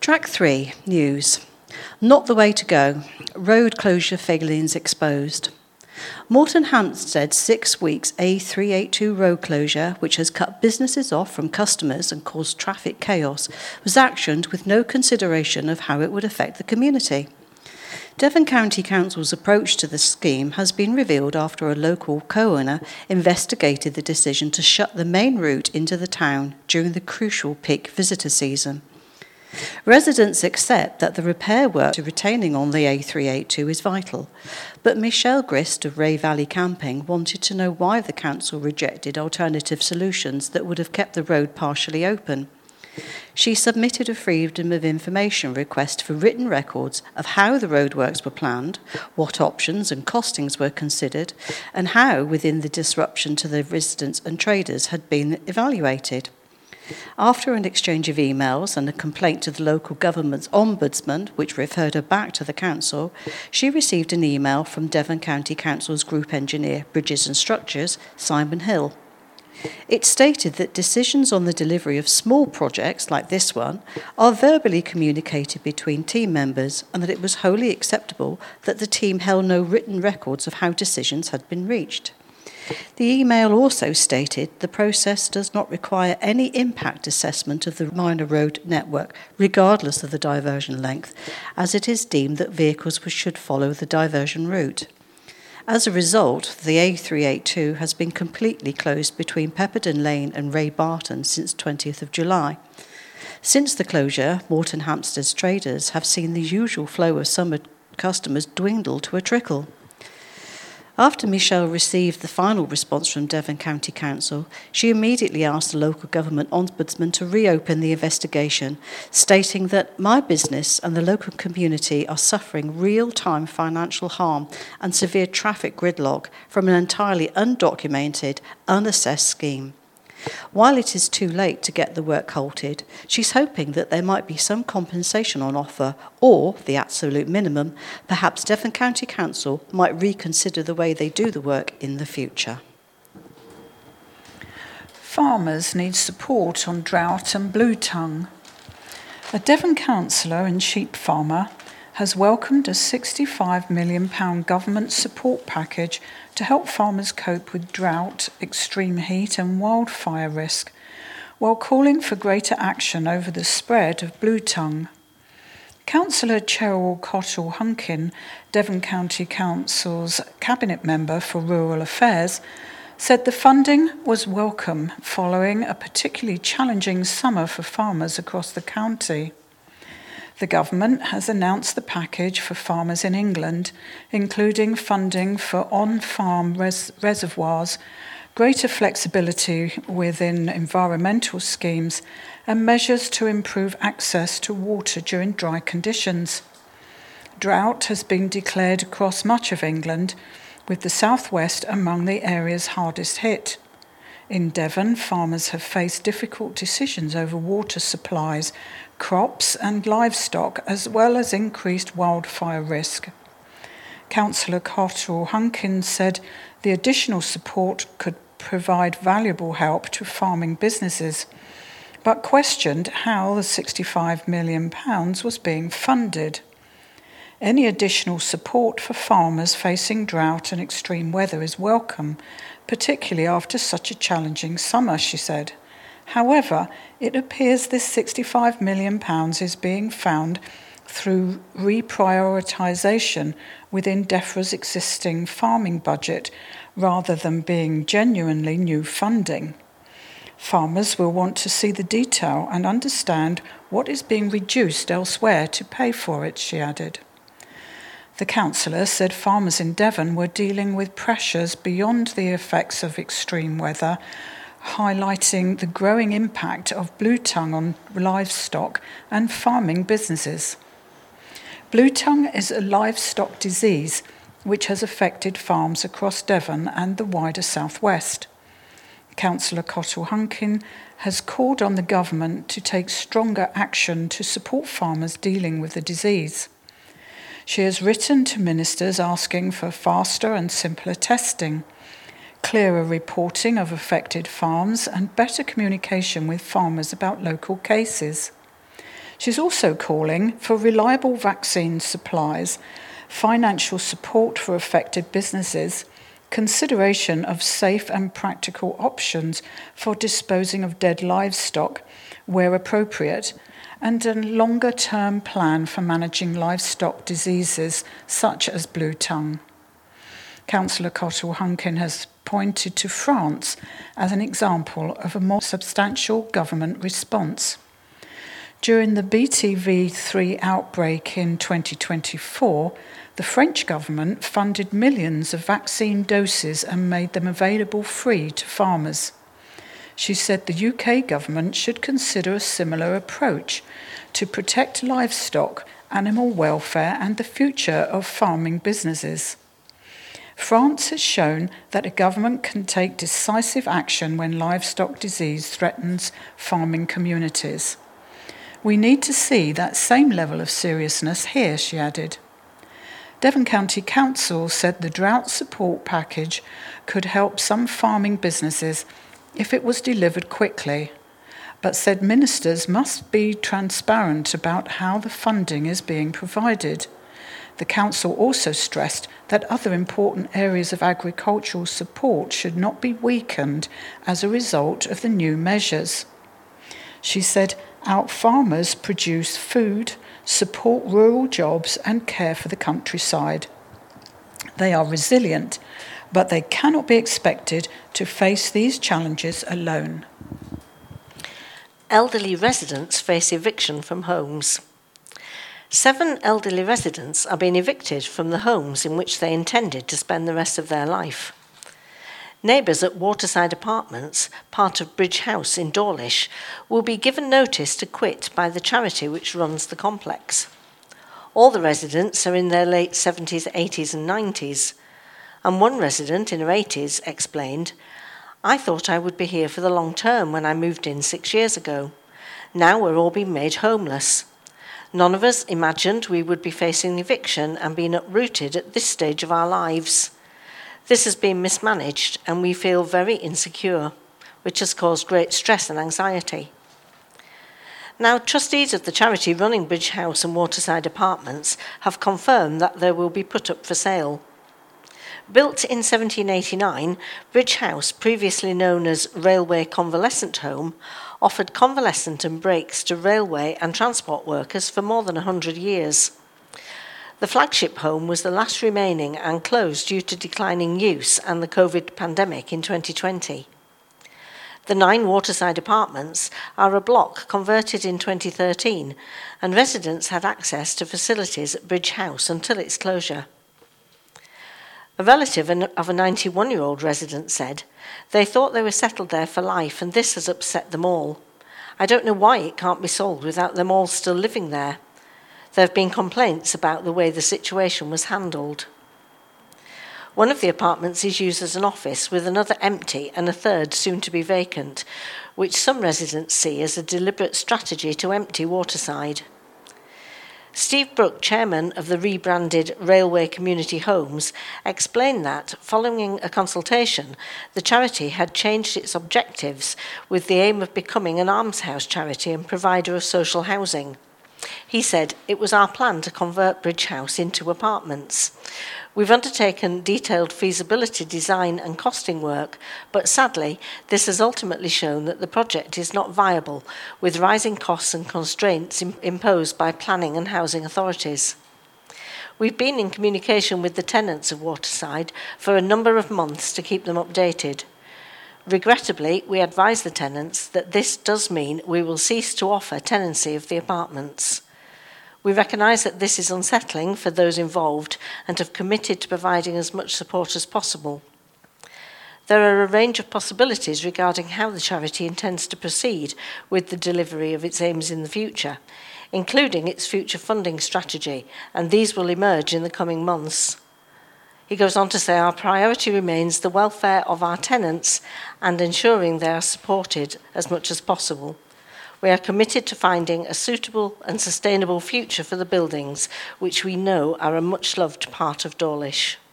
Track 3, news. Not the way to go. Road closure failings exposed. Moreton Hampstead's 6 weeks A382 road closure, which has cut businesses off from customers and caused traffic chaos, was actioned with no consideration of how it would affect the community. Devon County Council's approach to the scheme has been revealed after a local co-owner investigated the decision to shut the main route into the town during the crucial peak visitor season. Residents accept that the repair work to retaining on the A382 is vital, but Michelle Grist of Ray Valley Camping wanted to know why the council rejected alternative solutions that would have kept the road partially open. She submitted a Freedom of Information request for written records of how the roadworks were planned, what options and costings were considered, and how, within the disruption to the residents and traders, had been evaluated. After an exchange of emails and a complaint to the local government's ombudsman, which referred her back to the council, she received an email from Devon County Council's group engineer, Bridges and Structures, Simon Hill. It stated that decisions on the delivery of small projects like this one are verbally communicated between team members, and that it was wholly acceptable that the team held no written records of how decisions had been reached. The email also stated the process does not require any impact assessment of the minor road network, regardless of the diversion length, as it is deemed that vehicles should follow the diversion route. As a result, the A382 has been completely closed between Pepperdon Lane and Ray Barton since 20th of July. Since the closure, Moreton Hampstead's traders have seen the usual flow of summer customers dwindle to a trickle. After Michelle received the final response from Devon County Council, she immediately asked the local government ombudsman to reopen the investigation, stating that my business and the local community are suffering real-time financial harm and severe traffic gridlock from an entirely undocumented, unassessed scheme. While it is too late to get the work halted, she's hoping that there might be some compensation on offer, or, the absolute minimum, perhaps Devon County Council might reconsider the way they do the work in the future. Farmers need support on drought and blue tongue. A Devon councillor and sheep farmer has welcomed a £65 million government support package to help farmers cope with drought, extreme heat and wildfire risk, while calling for greater action over the spread of blue tongue. Councillor Cheryl Cottle-Hunkin, Devon County Council's Cabinet Member for Rural Affairs, said the funding was welcome following a particularly challenging summer for farmers across the county. The government has announced the package for farmers in England, including funding for on-farm reservoirs, greater flexibility within environmental schemes, and measures to improve access to water during dry conditions. Drought has been declared across much of England, with the southwest among the areas hardest hit. In Devon, farmers have faced difficult decisions over water supplies, crops and livestock, as well as increased wildfire risk. Councillor Cottle-Hunkin said the additional support could provide valuable help to farming businesses, but questioned how the £65 million was being funded. Any additional support for farmers facing drought and extreme weather is welcome, particularly after such a challenging summer, she said. However, it appears this £65 million is being found through reprioritisation within DEFRA's existing farming budget, rather than being genuinely new funding. Farmers will want to see the detail and understand what is being reduced elsewhere to pay for it, she added. The councillor said farmers in Devon were dealing with pressures beyond the effects of extreme weather, highlighting the growing impact of blue tongue on livestock and farming businesses. Blue tongue is a livestock disease which has affected farms across Devon and the wider southwest. Councillor Cottle-Hunkin has called on the government to take stronger action to support farmers dealing with the disease. She has written to ministers asking for faster and simpler testing, clearer reporting of affected farms, and better communication with farmers about local cases. She's also calling for reliable vaccine supplies, financial support for affected businesses, consideration of safe and practical options for disposing of dead livestock where appropriate, and a longer-term plan for managing livestock diseases such as blue tongue. Councillor Cottle-Hunkin has pointed to France as an example of a more substantial government response. During the BTV3 outbreak in 2024, the French government funded millions of vaccine doses and made them available free to farmers. She said the UK government should consider a similar approach to protect livestock, animal welfare, and the future of farming businesses. France has shown that a government can take decisive action when livestock disease threatens farming communities. We need to see that same level of seriousness here, she added. Devon County Council said the drought support package could help some farming businesses if it was delivered quickly, but said ministers must be transparent about how the funding is being provided. The council also stressed that other important areas of agricultural support should not be weakened as a result of the new measures. She said our farmers produce food, support rural jobs and care for the countryside. They are resilient, but they cannot be expected to face these challenges alone. Elderly residents face eviction from homes. 7 elderly residents are being evicted from the homes in which they intended to spend the rest of their life. Neighbours at Waterside Apartments, part of Bridge House in Dawlish, will be given notice to quit by the charity which runs the complex. All the residents are in their late 70s, 80s and 90s, and one resident in her 80s explained, "I thought I would be here for the long term when I moved in 6 years ago. Now we're all being made homeless. None of us imagined we would be facing eviction and being uprooted at this stage of our lives. This has been mismanaged and we feel very insecure, which has caused great stress and anxiety." Now, trustees of the charity running Bridge House and Waterside Apartments have confirmed that they will be put up for sale. Built in 1789, Bridge House, previously known as Railway Convalescent Home, offered convalescent and breaks to railway and transport workers for more than 100 years. The flagship home was the last remaining and closed due to declining use and the COVID pandemic in 2020. The 9 Waterside Apartments are a block converted in 2013, and residents had access to facilities at Bridge House until its closure. A relative of a 91-year-old resident said, "They thought they were settled there for life and this has upset them all. I don't know why it can't be sold without them all still living there. There have been complaints about the way the situation was handled." One of the apartments is used as an office, with another empty and a third soon to be vacant, which some residents see as a deliberate strategy to empty Waterside. Steve Brook, chairman of the rebranded Railway Community Homes, explained that, following a consultation, the charity had changed its objectives with the aim of becoming an almshouse charity and provider of social housing. He said, "It was our plan to convert Bridge House into apartments. We've undertaken detailed feasibility design and costing work, but sadly, this has ultimately shown that the project is not viable, with rising costs and constraints imposed by planning and housing authorities. We've been in communication with the tenants of Waterside for a number of months to keep them updated. Regrettably, we advise the tenants that this does mean we will cease to offer tenancy of the apartments. We recognise that this is unsettling for those involved and have committed to providing as much support as possible. There are a range of possibilities regarding how the charity intends to proceed with the delivery of its aims in the future, including its future funding strategy, and these will emerge in the coming months." He goes on to say, "Our priority remains the welfare of our tenants and ensuring they are supported as much as possible. We are committed to finding a suitable and sustainable future for the buildings, which we know are a much-loved part of Dawlish."